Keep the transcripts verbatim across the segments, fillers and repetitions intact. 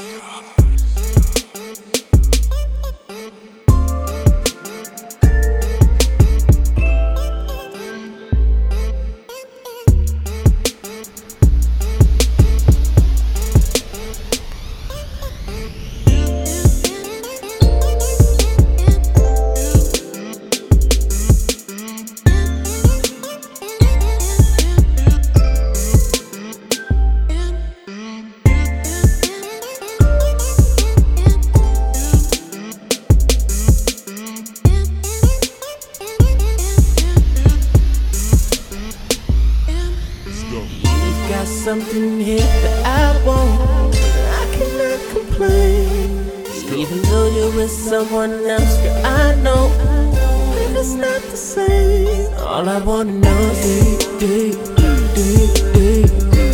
Got something here that I want, I cannot complain. Even though you're with someone else, girl, I know that it's not the same. All I wanna know is deep, deep, deep, deep,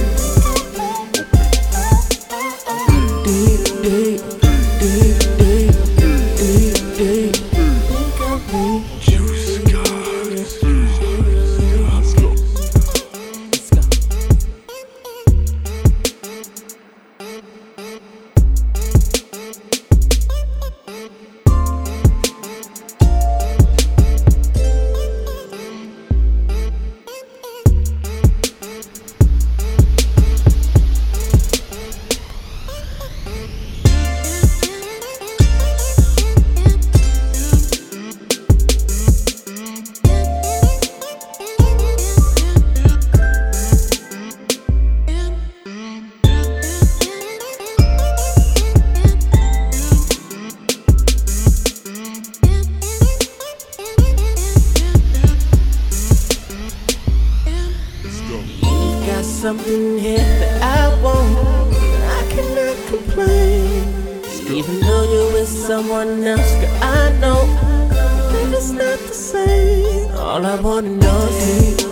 deep, deep, deep, deep, deep, deep. Think of me. Got something here that I want, I cannot complain. Even though you're with someone else, girl, I know that it's not the same. All I wanna know is